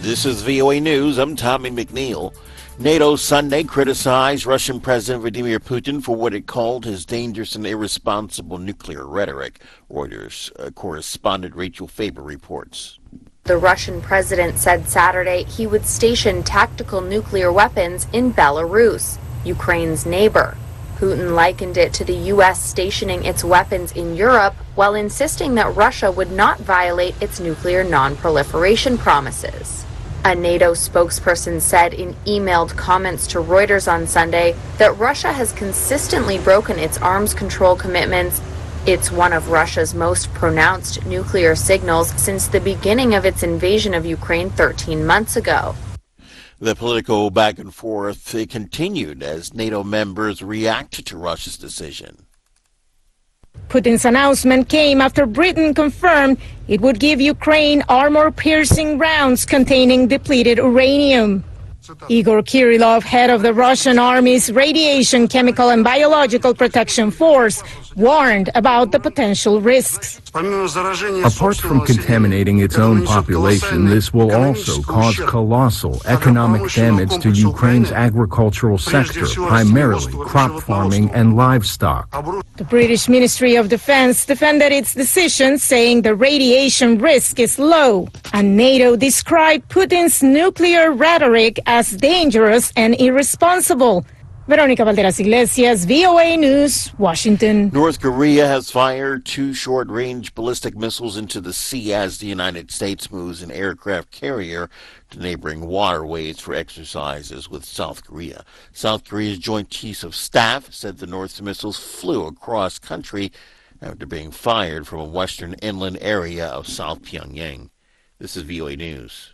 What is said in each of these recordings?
This is VOA News. I'm Tommy McNeil. NATO Sunday criticized Russian President Vladimir Putin for what it called his dangerous and irresponsible nuclear rhetoric. Reuters correspondent Rachel Faber reports. The Russian president said Saturday he would station tactical nuclear weapons in Belarus, Ukraine's neighbor. Putin likened it to the U.S. stationing its weapons in Europe while insisting that Russia would not violate its nuclear non-proliferation promises. A NATO spokesperson said in emailed comments to Reuters on Sunday that Russia has consistently broken its arms control commitments. It's one of Russia's most pronounced nuclear signals since the beginning of its invasion of Ukraine 13 months ago. The political back and forth continued as NATO members reacted to Russia's decision. Putin's announcement came after Britain confirmed it would give Ukraine armor-piercing rounds containing depleted uranium. Igor Kirillov, head of the Russian Army's Radiation, Chemical and Biological Protection Force, warned about the potential risks. Apart from contaminating its own population, this will also cause colossal economic damage to Ukraine's agricultural sector, primarily crop farming and livestock. The British Ministry of Defense defended its decision, saying the radiation risk is low. And NATO described Putin's nuclear rhetoric as dangerous and irresponsible. Veronica Valderas Iglesias, VOA News, Washington. North Korea has fired 2 short-range ballistic missiles into the sea as the United States moves an aircraft carrier to neighboring waterways for exercises with South Korea. South Korea's Joint Chiefs of Staff said the North's missiles flew across country after being fired from a western inland area of South Pyongyang. This is VOA News.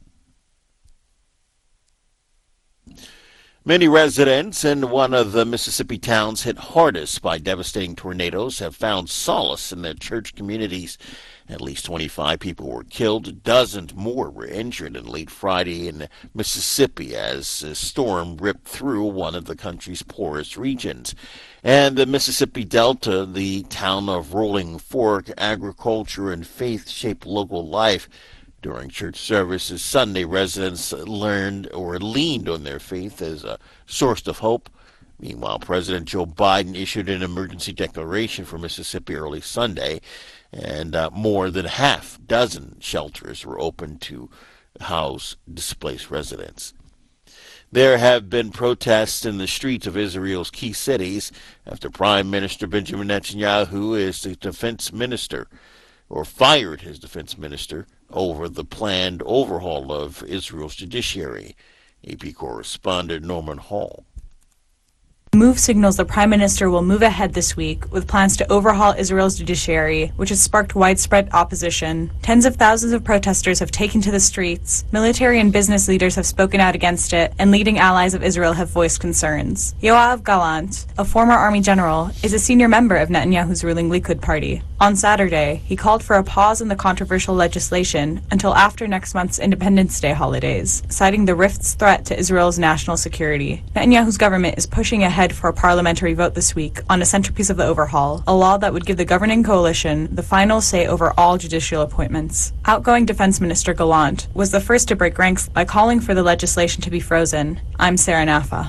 Many residents in one of the Mississippi towns hit hardest by devastating tornadoes have found solace in their church communities. At least 25 people were killed. Dozens more were injured in late Friday in Mississippi as a storm ripped through one of the country's poorest regions. And the Mississippi Delta, the town of Rolling Fork, agriculture and faith shaped local life. During church services Sunday, residents leaned on their faith as a source of hope. Meanwhile, President Joe Biden issued an emergency declaration for Mississippi early Sunday, and more than half dozen shelters were open to house displaced residents. There have been protests in the streets of Israel's key cities after Prime Minister Benjamin Netanyahu is the defense minister, or fired his defense minister, over the planned overhaul of Israel's judiciary. AP correspondent Norman Hall. The move signals the Prime Minister will move ahead this week with plans to overhaul Israel's judiciary, which has sparked widespread opposition. Tens of thousands of protesters have taken to the streets, military and business leaders have spoken out against it, and leading allies of Israel have voiced concerns. Yoav Gallant, a former army general, is a senior member of Netanyahu's ruling Likud party. On Saturday, he called for a pause in the controversial legislation until after next month's Independence Day holidays, citing the rift's threat to Israel's national security. Netanyahu's government is pushing ahead for a parliamentary vote this week on a centerpiece of the overhaul, a law that would give the governing coalition the final say over all judicial appointments. Outgoing Defense Minister Gallant was the first to break ranks by calling for the legislation to be frozen. I'm Sarah Nafa.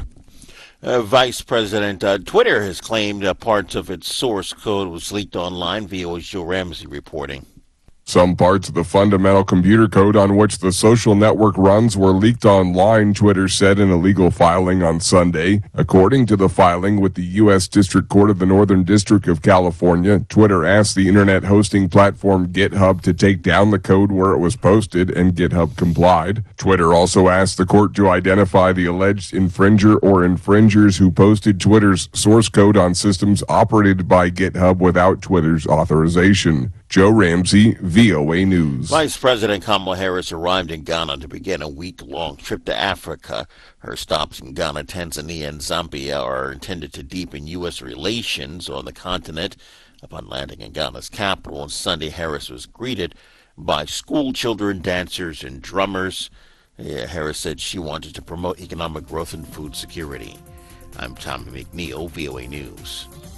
Vice President, Twitter has claimed parts of its source code was leaked online. VOA's Joe Ramsey reporting. Some parts of the fundamental computer code on which the social network runs were leaked online, Twitter said in a legal filing on Sunday. According to the filing with the U.S. District Court of the Northern District of California, Twitter asked the internet hosting platform GitHub to take down the code where it was posted, and GitHub complied. Twitter also asked the court to identify the alleged infringer or infringers who posted Twitter's source code on systems operated by GitHub without Twitter's authorization. Joe Ramsey, VOA News. Vice President Kamala Harris arrived in Ghana to begin a week-long trip to Africa. Her stops in Ghana, Tanzania, and Zambia are intended to deepen U.S. relations on the continent. Upon landing in Ghana's capital on Sunday, Harris was greeted by school children, dancers, and drummers. Harris said she wanted to promote economic growth and food security. I'm Tommy McNeil, VOA News.